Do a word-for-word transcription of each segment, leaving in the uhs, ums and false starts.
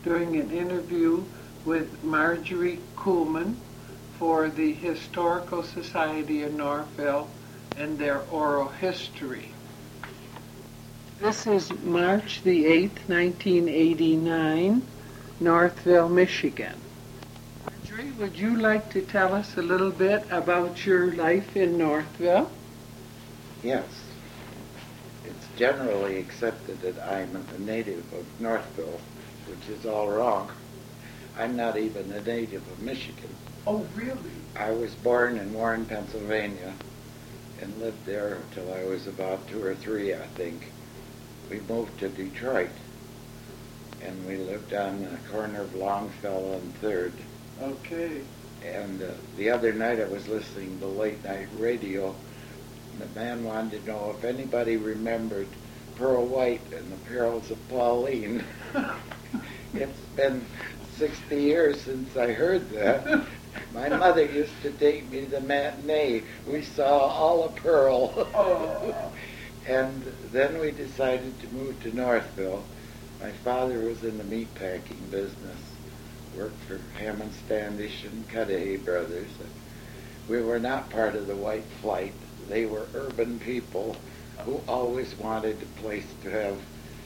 doing an interview with Marjorie Kuhlman for the Historical Society of Northville and their oral history. This is March the eighth, nineteen eighty-nine, Northville, Michigan. Marjorie, would you like to tell us a little bit about your life in Northville? Yes. It's generally accepted that I'm a native of Northville, which is all wrong. I'm not even a native of Michigan. Oh, really? I was born in Warren, Pennsylvania, and lived there until I was about two or three, I think. We moved to Detroit, and we lived on the corner of Longfellow and third. Okay. And uh, the other night I was listening to late night radio. The man wanted to know if anybody remembered Pearl White and the Perils of Pauline. It's been sixty years since I heard that. My mother used to take me to the matinee. We saw all of Pearl. Oh. And then we decided to move to Northville. My father was in the meatpacking business, worked for Hammond Standish and Cudahy Brothers. We were not part of the white flight. They were urban people who always wanted a place to have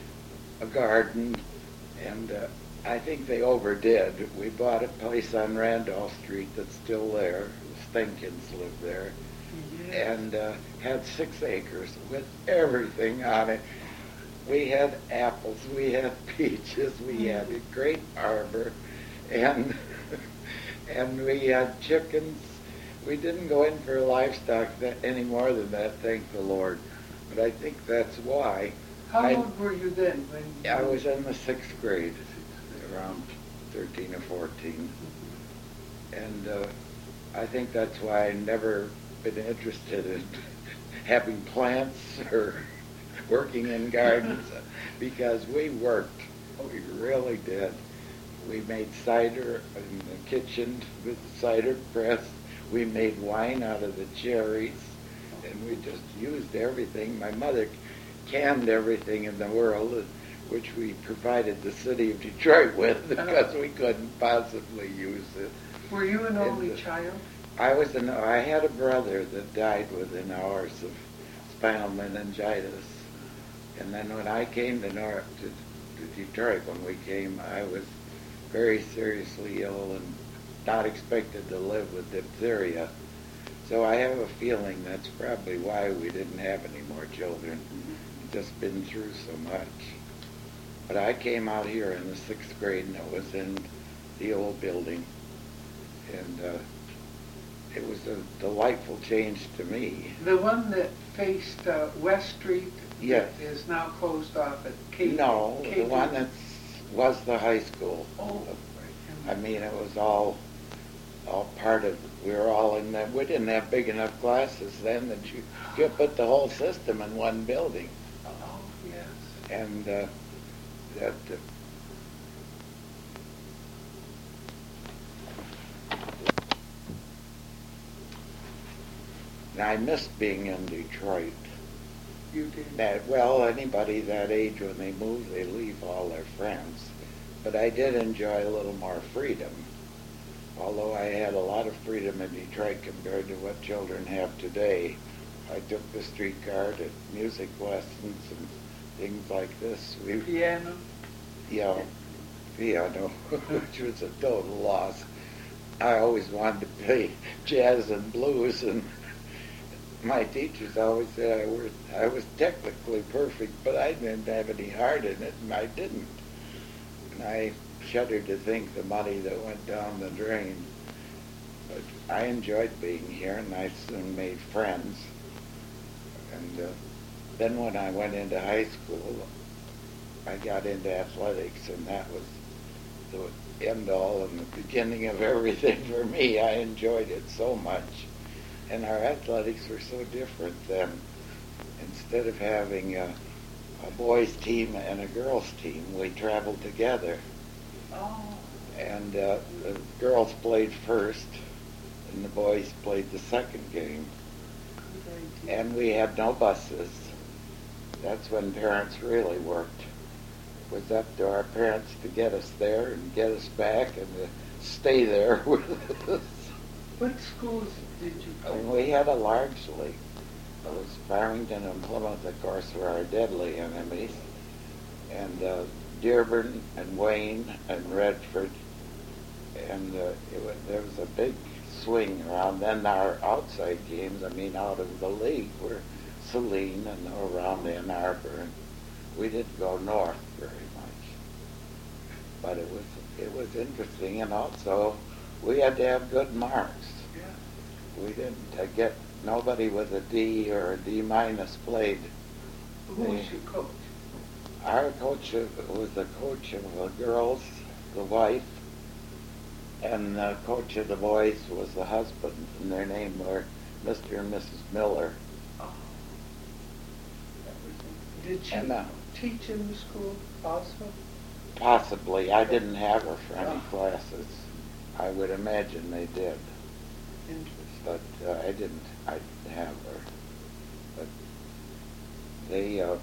a garden, and uh, I think they overdid. We bought a place on Randolph Street that's still there. The Stinkins lived there. Yes. And uh, had six acres with everything on it. We had apples, we had peaches, we had a great arbor, and and we had chickens. We didn't go in for livestock that, any more than that, thank the Lord. But I think that's why. How I, old were you then? When you I was in the sixth grade, around thirteen or fourteen. And uh, I think that's why I never been interested in having plants or working in gardens, because we worked. We really did. We made cider in the kitchen with the cider press. We made wine out of the cherries, and we just used everything. My mother canned everything in the world, which we provided the city of Detroit with because we couldn't possibly use it. Were you an only and, uh, child? I was an. I had a brother that died within hours of spinal meningitis, and then when I came to North to, to Detroit, when we came, I was very seriously ill and not expected to live with diphtheria. So I have a feeling that's probably why we didn't have any more children. We've just been through so much. But I came out here in the sixth grade, and it was in the old building, and uh, it was a delightful change to me. The one that faced uh, West Street Yes. is now closed off at K. No, K- the one that was the high school. Oh, I mean, it was all all part of, we were all in that. We didn't have big enough classes then that you could put the whole system in one building. Oh, yes. And uh, that, uh, I missed being in Detroit. You did. That, well, anybody that age, when they move, they leave all their friends. But I did enjoy a little more freedom. Although I had a lot of freedom in Detroit compared to what children have today. I took the streetcar to music lessons and things like this. We, Piano? Yeah, piano, which was a total loss. I always wanted to play jazz and blues, and my teachers always said I was, I was technically perfect, but I didn't have any heart in it, and I didn't. And I shudder to think the money that went down the drain. But I enjoyed being here, and I soon made friends. And uh, then when I went into high school, I got into athletics, and that was the end all and the beginning of everything for me. I enjoyed it so much. And our athletics were so different then. Instead of having a, a boys' team and a girls' team, we traveled together. Oh. And uh, the girls played first, and the boys played the second game. And we had no buses. That's when parents really worked. was up to our parents to get us there and get us back and to stay there with us. What schools did you play? And we had a large league. It was Farmington and Plymouth, of course, were our deadly enemies. And uh, Dearborn and Wayne and Redford. And uh, it was, there was a big swing around. Then our outside games, I mean, out of the league, were Saline and around Ann Arbor. And we didn't go north very much. But it was it was interesting, and also we had to have good marks. Yeah. We didn't uh, get nobody with a D or a D minus played. Who was your coach? Our coach was the coach of the girls, the wife, and the coach of the boys was the husband, and their name were Mister and Missus Miller. Oh. Did she And, uh, teach in the school also? Possibly. I didn't have her for any Oh. classes. I would imagine they did, Interesting. but uh, I didn't. I didn't have her. But they. Uh,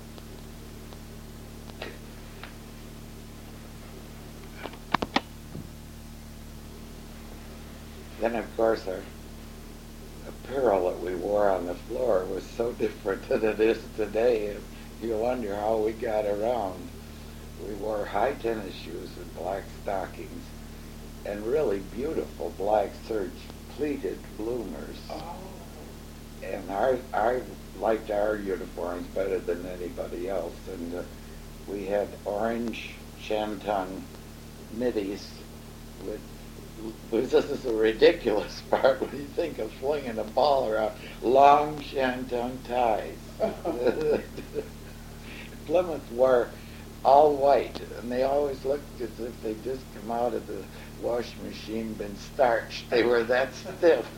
Then, of course, our apparel that we wore on the floor was so different than it is today. You wonder how we got around. We wore high tennis shoes and black stockings and really beautiful black serge pleated bloomers. Oh. And our, I liked our uniforms better than anybody else. And uh, we had orange shantung middies with. This is a ridiculous part when you think of flinging a ball around. Long shantung ties. Plymouth wore all white, and they always looked as if they'd just come out of the washing machine, been starched. They were that stiff.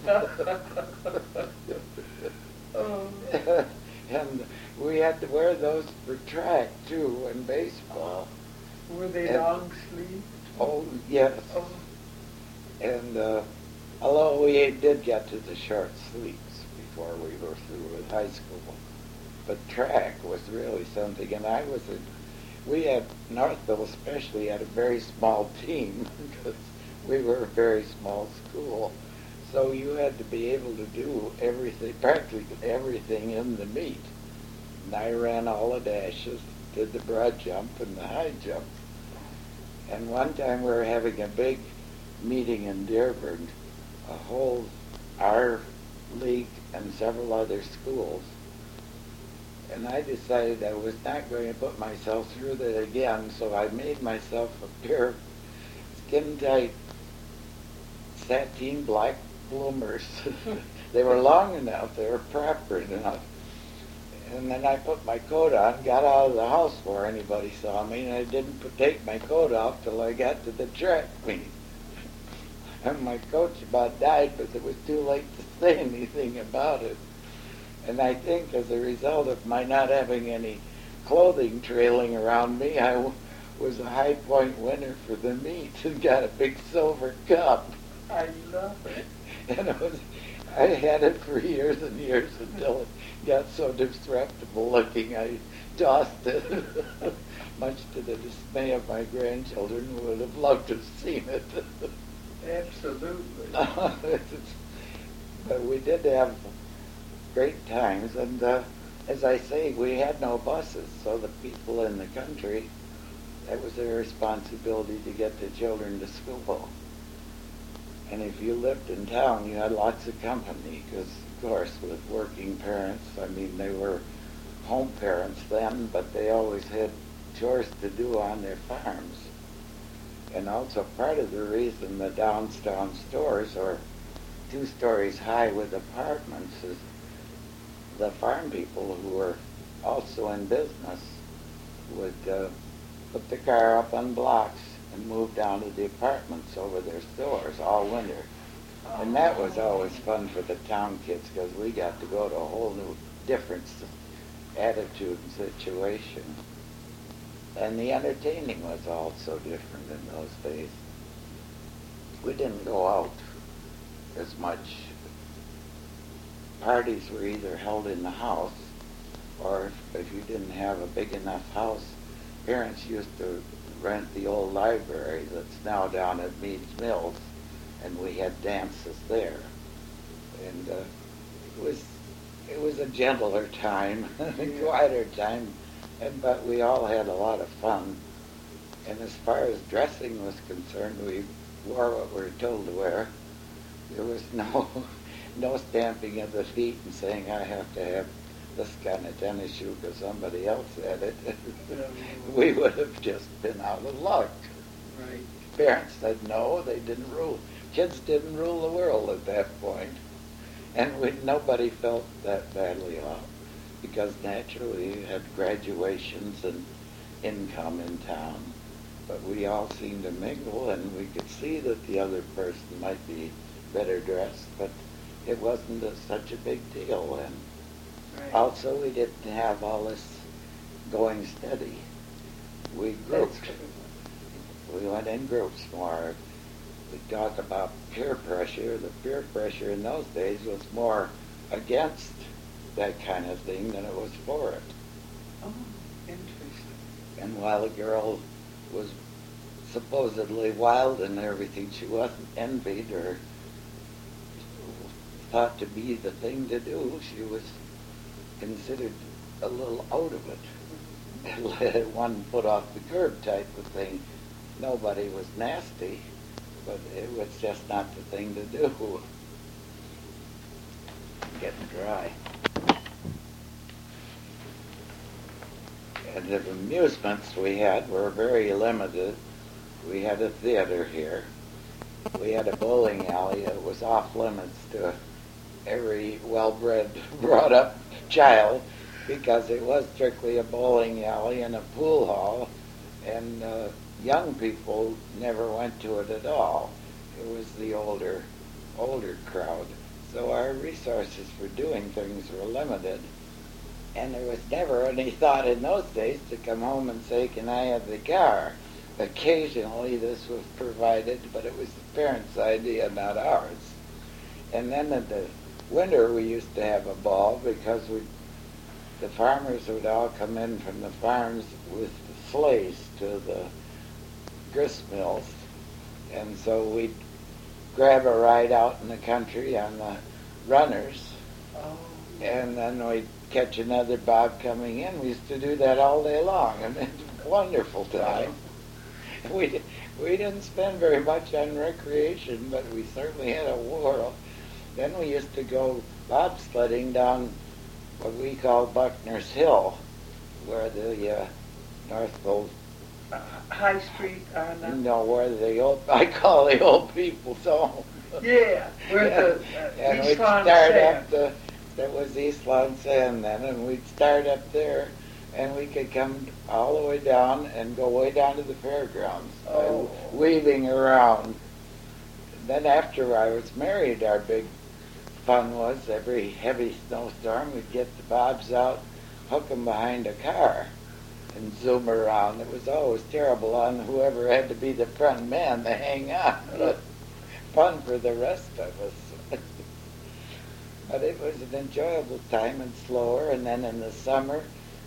Oh. And we had to wear those for track, too, and baseball. Were they And- long sleeved? Oh, yes. Oh. And uh, although we did get to the short sleeves before we were through with high school, but track was really something. And I was a, we had, Northville especially, had a very small team because we were a very small school. So you had to be able to do everything, practically everything in the meet. And I ran all the dashes, did the broad jump and the high jump. And one time we were having a big meeting in Dearborn, a whole, our league and several other schools. And I decided I was not going to put myself through that again, so I made myself a pair of skin-tight sateen black bloomers. They were long enough, they were proper enough. And then I put my coat on, got out of the house before anybody saw me, and I didn't put, take my coat off till I got to the track meet. And my coach about died because it was too late to say anything about it. And I think as a result of my not having any clothing trailing around me, I w- was a High Point winner for the meet and got a big silver cup. I love it. And it was, I had it for years and years until it got so disreputable looking I tossed it, much to the dismay of my grandchildren who would have loved to have seen it. Absolutely. But we did have great times, and uh, as I say, we had no buses, so the people in the country, that was their responsibility to get the children to school. And if you lived in town, you had lots of company, because, of course, with working parents, I mean, they were home parents then, but they always had chores to do on their farms. And also part of the reason the downtown stores are two stories high with apartments is the farm people who were also in business would uh, put the car up on blocks and move down to the apartments over their stores all winter. And that was always fun for the town kids because we got to go to a whole new different attitude and situation. And the entertaining was also different in those days. We didn't go out as much. Parties were either held in the house, or if, if you didn't have a big enough house, parents used to rent the old library that's now down at Meads Mills, and we had dances there. And uh, it was it was a gentler time, a quieter time, and but we all had a lot of fun. And as far as dressing was concerned, we wore what we were told to wear. There was no no stamping of the feet and saying I have to have this kind of tennis shoe because somebody else had it. We would have just been out of luck. Right. Parents said no, they didn't rule. Kids didn't rule the world at that point. And we, nobody felt that badly off because naturally you had graduations and income in town. But we all seemed to mingle, and we could see that the other person might be better dressed, but it wasn't a, such a big deal. And Right. also, we didn't have all this going steady. We grouped. We went in groups more. We talk about peer pressure. The peer pressure in those days was more against that kind of thing than it was for it. Oh, interesting. And while a girl was supposedly wild and everything, she wasn't envied or thought to be the thing to do. She was considered a little out of it. One foot off the curb type of thing. Nobody was nasty, but it was just not the thing to do. I'm getting dry. And the amusements we had were very limited. We had a theater here. We had a bowling alley that was off limits to every well-bred, brought-up child because it was strictly a bowling alley and a pool hall, and uh, young people never went to it at all. It was the older, older crowd. So our resources for doing things were limited, and there was never any thought in those days to come home and say, can I have the car? Occasionally this was provided, but it was the parents' idea, not ours. And then in the winter we used to have a ball because we, the farmers would all come in from the farms with the sleighs to the grist mills. And so we'd grab a ride out in the country on the runners, Oh. and then we'd catch another bob coming in. We used to do that all day long, and it was a wonderful time. We, we didn't spend very much on recreation, but we certainly had a whirl. Then we used to go bobsledding down what we call Buckner's Hill, where the uh, Northville, Uh, High Street on you the... know, where the old, I call the old people's home. Yeah, where the uh, And we'd East Lawn start Sand. up the, that was East Lawn Sand then, and we'd start up there, and we could come all the way down and go way down to the fairgrounds, Oh. by weaving around. Then after I was married, our big fun was every heavy snowstorm, we'd get the bobs out, hook them behind a car, and zoom around. It was always terrible on whoever had to be the front man to hang on, but fun for the rest of us. But it was an enjoyable time and slower. And then in the summer,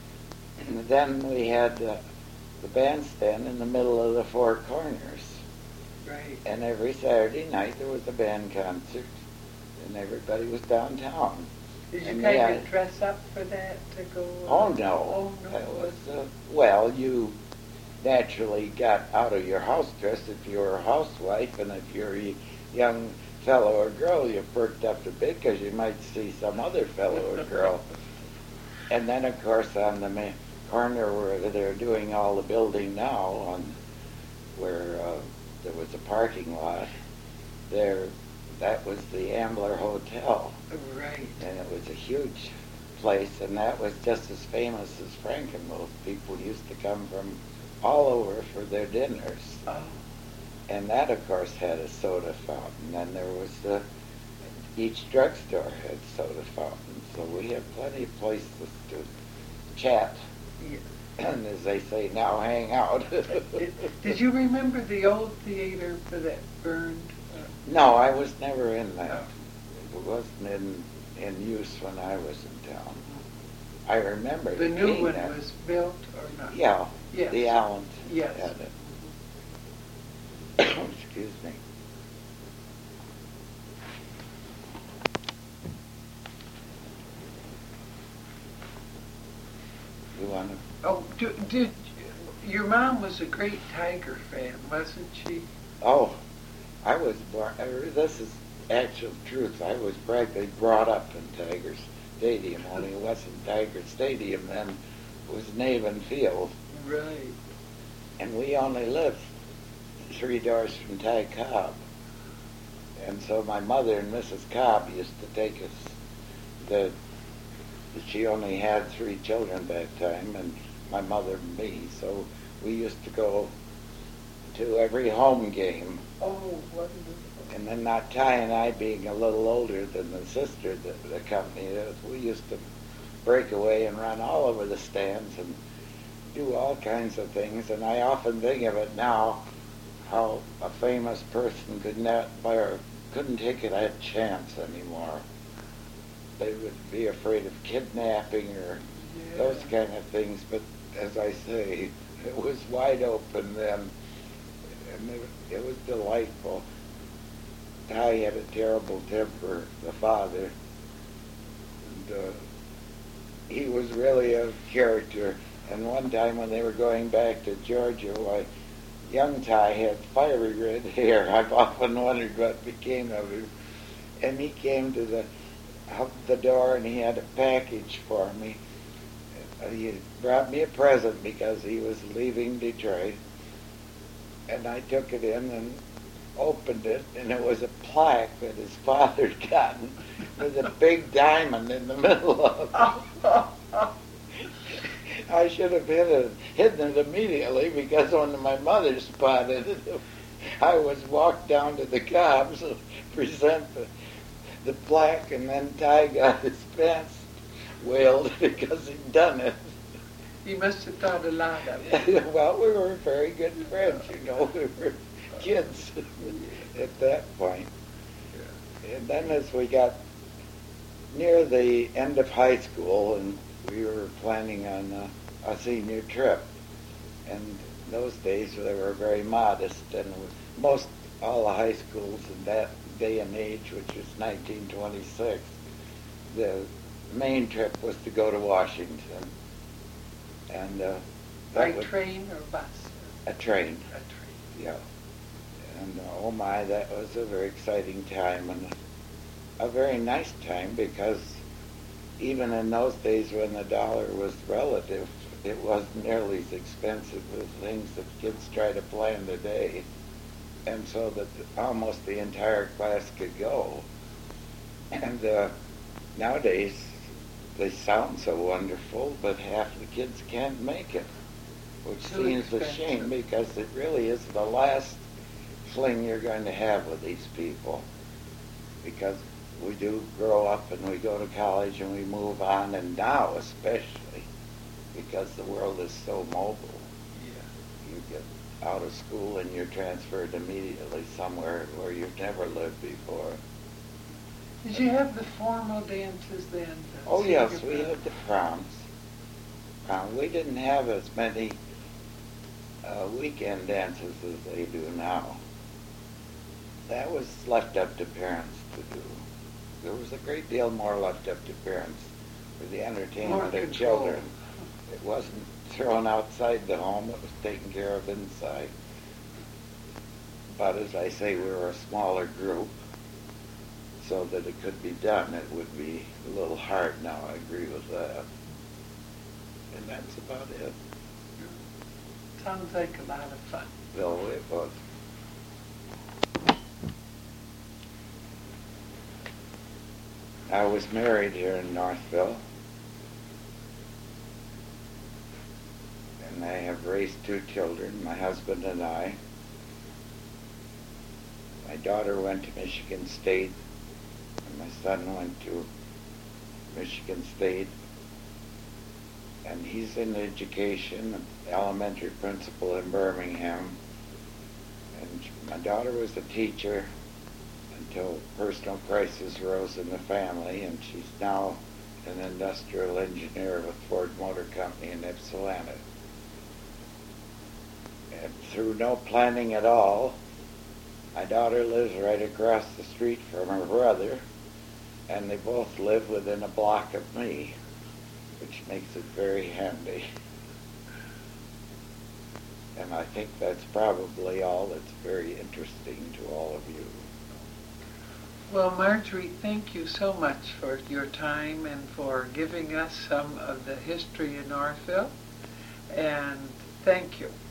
then we had uh, the bandstand in the middle of the Four Corners. Right. And every Saturday night there was a band concert, and everybody was downtown. Did you And kind yeah, of dress up for that to go? Oh uh, no! Oh no! That was uh, well, you naturally got out of your house dress if you were a housewife, and if you're a young fellow or girl, you perked up a bit because you might see some other fellow or girl. And then, of course, on the ma- corner where they're doing all the building now, on where uh, there was a parking lot, there, that was the Ambler Hotel. Right. And it was a huge place, and that was just as famous as Frankenmuth. People used to come from all over for their dinners. Oh. And that, of course, had a soda fountain. And there was the, each drugstore had soda fountains. So we had plenty of places to chat. Yeah. And as they say now, hang out. Did, did you remember the old theater for that burned? Uh, No, I was never in that. No. It wasn't in, in use when I was in town. I remember The it new being one that. was built or not? Yeah, Yes. the Allens Yes. had it. Excuse me. You want to? Oh, do, did your mom was a great Tiger fan, wasn't she? Oh, I was born. This is actual truth. I was practically brought up in Tiger Stadium, only it wasn't Tiger Stadium then. It was Navin Field. Right. And we only lived three doors from Ty Cobb. And so my mother and Missus Cobb used to take us. The, she only had three children at that time, and my mother and me. So we used to go to every home game. Oh, wonderful. And then not Ty and I being a little older than the sister that accompanied us, we used to break away and run all over the stands and do all kinds of things. And I often think of it now, how a famous person could not, or couldn't take that chance anymore. They would be afraid of kidnapping or Yeah. those kind of things. But as I say, it was wide open then, and it, it was delightful. Ty had a terrible temper, the father, and uh, he was really a character. And one time when they were going back to Georgia, why, young Ty had fiery red hair. I've often wondered what became of him. And he came to the out the door and he had a package for me. He brought me a present because he was leaving Detroit. And I took it in and opened it, and it was a plaque that his father had gotten with a big diamond in the middle of it. I should have hid it, hidden it immediately, because when my mother spotted it, I was walked down to the Cobbs to present the, the plaque, and then Ty got his pants wailed because he'd done it. He must have thought a lot of it. Well, we were very good friends, you know. We were kids at that point. And then as we got near the end of high school, and we were planning on a, a senior trip, and those days they were very modest, and most all the high schools in that day and age, which was nineteen twenty-six, the main trip was to go to Washington. And uh, By was train or bus? a train. A train. Yeah. And uh, oh my, that was a very exciting time, and a very nice time, because even in those days when the dollar was relative, it wasn't nearly as expensive as things that kids try to plan today. And so that the, almost the entire class could go. And uh, nowadays, they sound so wonderful, but half the kids can't make it, which Too seems a expensive. shame, because it really is the last fling you're going to have with these people, because we do grow up and we go to college and we move on, and now especially because the world is so mobile. Yeah. You get out of school and you're transferred immediately somewhere where you've never lived before. Did you have the formal dances then? the Oh yes, senior we prom? had the proms. Prom. We didn't have as many uh, weekend dances as they do now. That was left up to parents to do. There was a great deal more left up to parents for the entertainment More of control. children. It wasn't thrown outside the home, it was taken care of inside. But as I say, we were a smaller group, so that it could be done. It would be a little hard now, I agree with that. And that's about it. Sounds like a lot of fun. No, it was. I was married here in Northville, and I have raised two children, my husband and I. My daughter went to Michigan State, and my son went to Michigan State, and he's in education, an elementary principal in Birmingham. And my daughter was a teacher until personal crisis arose in the family, and she's now an industrial engineer with Ford Motor Company in Ypsilanti. And through no planning at all, my daughter lives right across the street from her brother, and they both live within a block of me, which makes it very handy. And I think that's probably all that's very interesting to all of you. Well, Marjorie, thank you so much for your time and for giving us some of the history in Northville. And thank you.